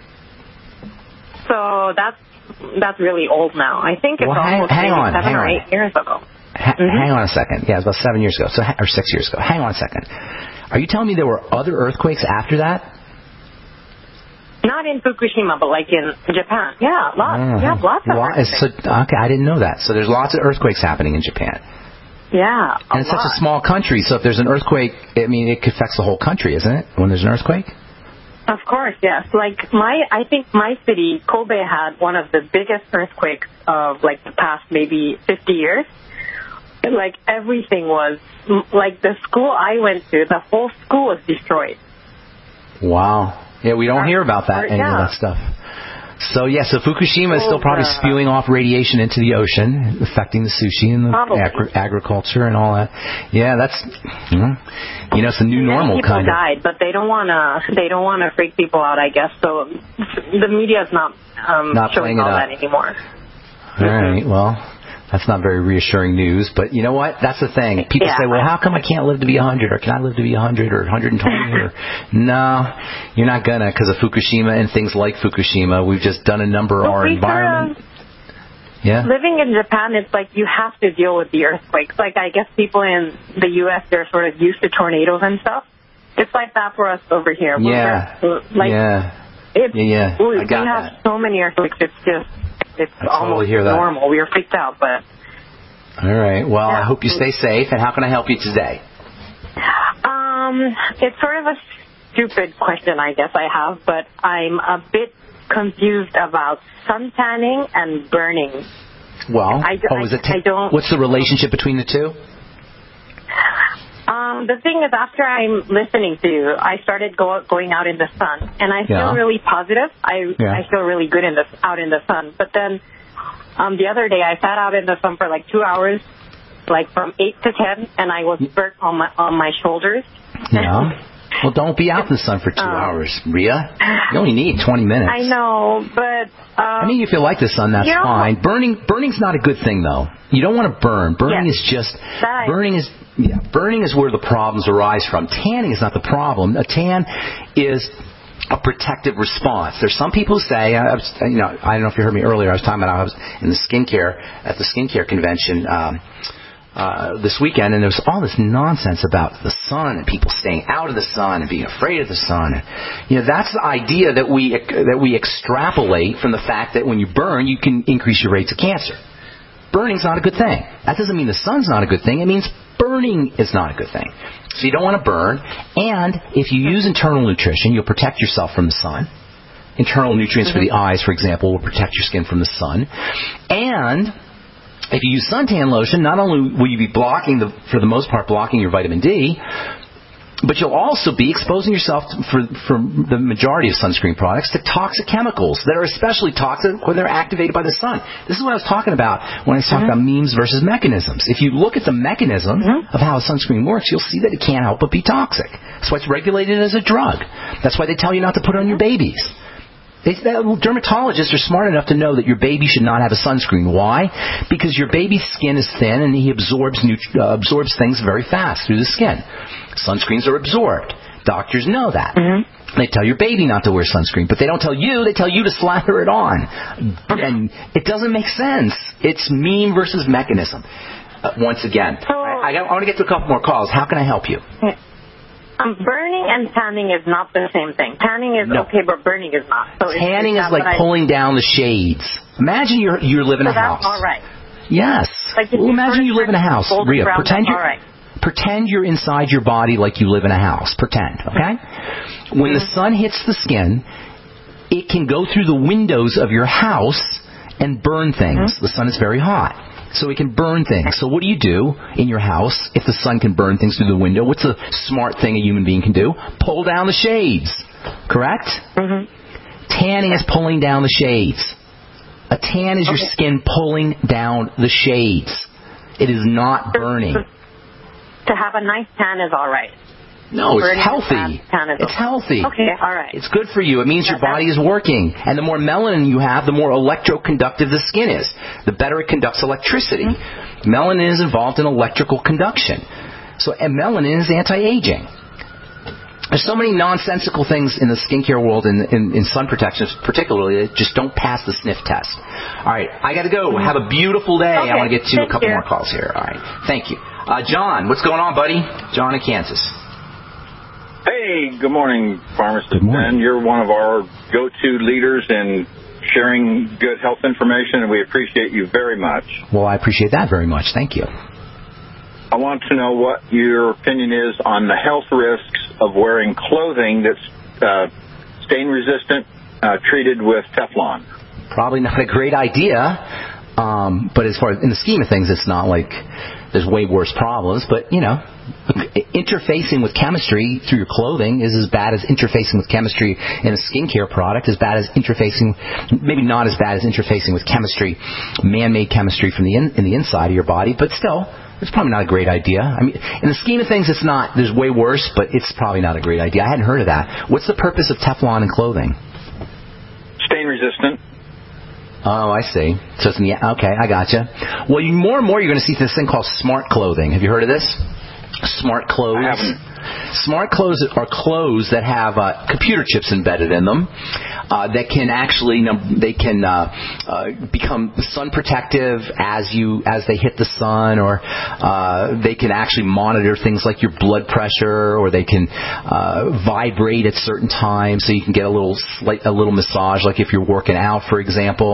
So that's that's really old now. I think it's well, hang, almost hang maybe on, seven hang or on. eight years ago. Ha- mm-hmm. Hang on a second. Yeah, it was about seven years ago, so or six years ago. Hang on a second. Are you telling me there were other earthquakes after that? Not in Fukushima, but like in Japan. Yeah, lots. Uh-huh. Yeah, lots of Why, earthquakes. so, okay, I didn't know that. So there's lots of earthquakes happening in Japan. Yeah, And it's lot. such a small country, so if there's an earthquake, I mean, it affects the whole country, isn't it, when there's an earthquake? Of course, yes. Like, my, I think my city, Kobe, had one of the biggest earthquakes of, like, the past maybe fifty years. like everything was, like the school I went to, the whole school was destroyed. Wow. Yeah, we don't hear about that, Or, any yeah. of that stuff. So, yeah, so Fukushima is still Oh, probably uh, spewing off radiation into the ocean, affecting the sushi and the agri- agriculture and all that. Yeah, that's, you know, you know it's a new normal Many people kind of. died, but they don't want to. They don't want to freak people out, I guess. So the media is not um, Not showing playing it all up. that anymore. All right, well, that's not very reassuring news. But you know what? That's the thing. People Yeah. say, well, how come I can't live to be one hundred? Or can I live to be one hundred or one hundred twenty? Or no, you're not going to because of Fukushima and things like Fukushima. We've just done a number of Well, our we environment. sort of- Yeah. Living in Japan, it's like you have to deal with the earthquakes. Like I guess people in the U S, they're sort of used to tornadoes and stuff. It's like that for us over here. We're Yeah. just, like, yeah. It's, Yeah, yeah. We, I got we have so many earthquakes. It's just, it's I totally almost hear that. normal. We were freaked out, but All right. Well, I hope you stay safe. And how can I help you today? um, it's sort of a stupid question, I guess I have, but I'm a bit confused about sun tanning and burning. Well, I, oh, I, is it I don't. what's the relationship between the two? Um, the thing is, after I'm listening to you, I started go, going out in the sun, and I feel Yeah. really positive. I Yeah. I feel really good in the out in the sun. But then, um, the other day I sat out in the sun for like two hours, like from eight to ten, and I was burnt on my on my shoulders. Yeah. Well, don't be out in the sun for two Um, hours, Rhea. You only need twenty minutes. I know, but um, I mean, if you like the sun, that's you know, fine. Burning, burning's not a good thing, though. You don't want to burn. Burning Yes. is just That I- burning is yeah. Burning is where the problems arise from. Tanning is not the problem. A tan is a protective response. There's some people who say, I was, you know, I don't know if you heard me earlier. I was talking about I was in the skincare at the skincare convention. Um, Uh, this weekend, and there was all this nonsense about the sun and people staying out of the sun and being afraid of the sun. You know, that's the idea that we that we extrapolate from the fact that when you burn, you can increase your rates of cancer. Burning's not a good thing. That doesn't mean the sun's not a good thing. It means burning is not a good thing. So you don't want to burn. And if you use internal nutrition, you'll protect yourself from the sun. Internal nutrients for the eyes, for example, will protect your skin from the sun. And if you use suntan lotion, not only will you be blocking, the, for the most part, blocking your vitamin D, but you'll also be exposing yourself to, for, for the majority of sunscreen products to toxic chemicals that are especially toxic when they're activated by the sun. This is what I was talking about when I was talking Mm-hmm. about memes versus mechanisms. If you look at the mechanism mm-hmm. of how a sunscreen works, you'll see that it can't help but be toxic. That's why it's regulated as a drug. That's why they tell you not to put it on your babies. They, dermatologists are smart enough to know that your baby should not have a sunscreen. Why? Because your baby's skin is thin and he absorbs nutri- uh, absorbs things very fast through the skin. Sunscreens are absorbed. Doctors know that. Mm-hmm. They tell your baby not to wear sunscreen, but they don't tell you. They tell you to slather it on. And it doesn't make sense. It's mean versus mechanism. Uh, once again, I, I, got, I want to get to a couple more calls. How can I help you? Um, burning and tanning is not the same thing. Tanning is No. okay, but burning is not. So Tanning is, is like I, pulling down the shades. Imagine you're you live in so a that's house. all right. Yes. Like well, imagine you live in a house. Golden Rhea, brown, pretend that's you're all right. pretend you're inside your body like you live in a house. Pretend, okay? When the sun hits the skin, it can go through the windows of your house and burn things. The sun is very hot. So it can burn things. So what do you do in your house if the sun can burn things through the window? What's a smart thing a human being can do? Pull down the shades. Correct? Mm-hmm. Tanning is pulling down the shades. A tan is your Okay. skin pulling down the shades. It is not burning. To have a nice tan is all right. No, it's Burning healthy. Tan is It's healthy. Okay, all right. It's good for you. It means your body is working. And the more melanin you have, the more electroconductive the skin is. The better it conducts electricity. Mm-hmm. Melanin is involved in electrical conduction. So, and melanin is anti-aging. There's so many nonsensical things in the skincare world, in, in, in sun protections particularly, that just don't pass the sniff test. All right, I got to go. Have a beautiful day. Okay, I want to get to a thank couple you. more calls here. All right, thank you. Uh, John, what's going on, buddy? John in Kansas. Hey, good morning, Pharmacist Good morning. Ben. You're one of our go-to leaders in sharing good health information, and we appreciate you very much. Well, I appreciate that very much. Thank you. I want to know what your opinion is on the health risks of wearing clothing that's uh, stain-resistant, uh, treated with Teflon. Probably not a great idea, um, but as far as in the scheme of things, it's not like there's way worse problems, but, you know, interfacing with chemistry through your clothing is as bad as interfacing with chemistry in a skincare product, as bad as interfacing, maybe not as bad as interfacing with chemistry, man-made chemistry from the in, in the inside of your body, but still, it's probably not a great idea. I mean, in the scheme of things, it's not. There's way worse, but it's probably not a great idea. I hadn't heard of that. What's the purpose of Teflon in clothing? Stain resistant. Oh, I see. So it's in the, okay, I gotcha. Well, you, more and more you're going to see this thing called smart clothing. Have you heard of this? Smart clothes. I haven't. Smart clothes are clothes that have uh, computer chips embedded in them uh, that can actually they can uh, uh, become sun protective as you as they hit the sun, or uh, they can actually monitor things like your blood pressure, or they can uh, vibrate at certain times so you can get a little slight, a little massage, like if you're working out, for example.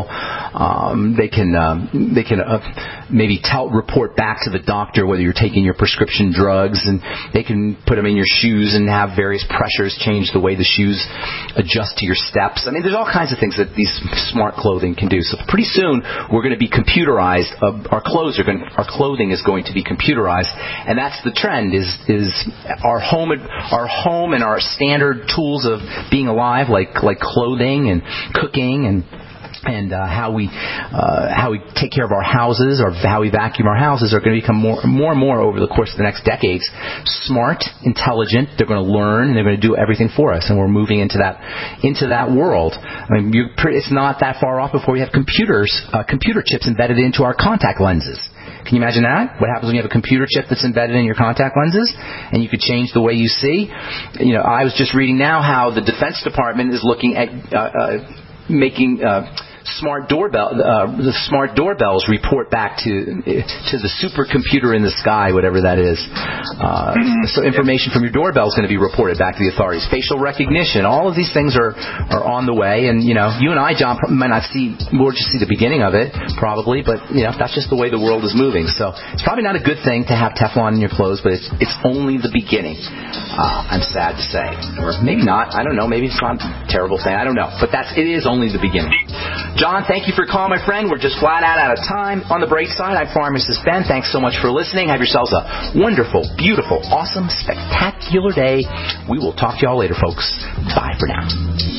Um, they can um, they can uh, maybe tell report back to the doctor whether you're taking your prescription drugs, and they can put them in your shoes and have various pressures change the way the shoes adjust to your steps. I mean, there's all kinds of things that these smart clothing can do. So pretty soon we're going to be computerized. Uh, our clothes are going, our clothing is going to be computerized, and that's the trend. Is is our home, our home, and our standard tools of being alive, like like clothing and cooking and. and uh, how we uh, how we take care of our houses, or how we vacuum our houses, are going to become more more and more over the course of the next decades smart, intelligent. They're going to learn, and they're going to do everything for us. And we're moving into that into that world. I mean, you're pretty, it's not that far off before we have computers, uh, computer chips embedded into our contact lenses. Can you imagine that? What happens when you have a computer chip that's embedded in your contact lenses, and you could change the way you see? You know, I was just reading now how the Defense Department is looking at uh, uh, making. Uh, Smart doorbell, uh, the smart doorbells report back to to the supercomputer in the sky, whatever that is. Uh, so information from your doorbell is going to be reported back to the authorities. Facial recognition, all of these things are, are on the way. And you know, you and I, John, might not see, we'll just see the beginning of it, probably. But you know, that's just the way the world is moving. So it's probably not a good thing to have Teflon in your clothes, but it's it's only the beginning. Uh, I'm sad to say, or maybe not. I don't know. Maybe it's not a terrible thing. I don't know. But that's it is only the beginning. John, thank you for calling, my friend. We're just flat out out of time. On the break side, I'm Pharmacist Ben. Thanks so much for listening. Have yourselves a wonderful, beautiful, awesome, spectacular day. We will talk to y'all later, folks. Bye for now.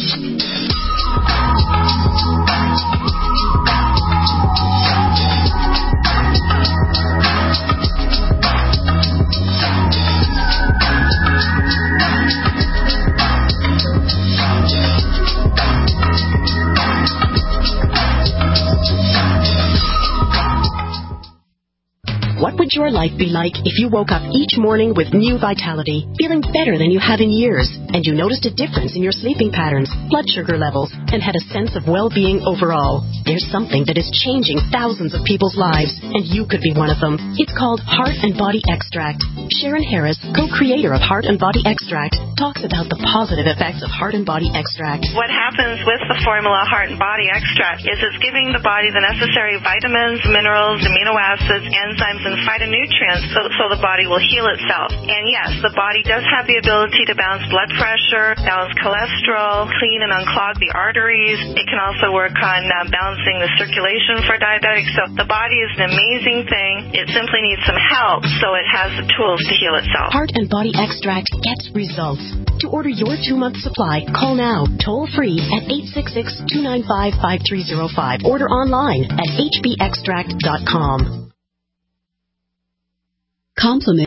What would your life be like if you woke up each morning with new vitality, feeling better than you have in years, and you noticed a difference in your sleeping patterns, blood sugar levels, and had a sense of well-being overall? There's something that is changing thousands of people's lives, and you could be one of them. It's called Heart and Body Extract. Sharon Harris, co-creator of Heart and Body Extract, talks about the positive effects of Heart and Body Extract. What happens with the formula Heart and Body Extract is it's giving the body the necessary vitamins, minerals, amino acids, enzymes, and phytonutrients so, so the body will heal itself. And yes, the body does have the ability to balance blood pressure, balance cholesterol, clean and unclog the arteries. It can also work on uh, balancing the circulation for diabetics. So the body is an amazing thing. It simply needs some help, so it has the tools to heal itself. Heart and Body Extract gets results. To order your two-month supply, call now, toll-free at eight six six, two nine five, five three zero five. Order online at h b extract dot com. Compliment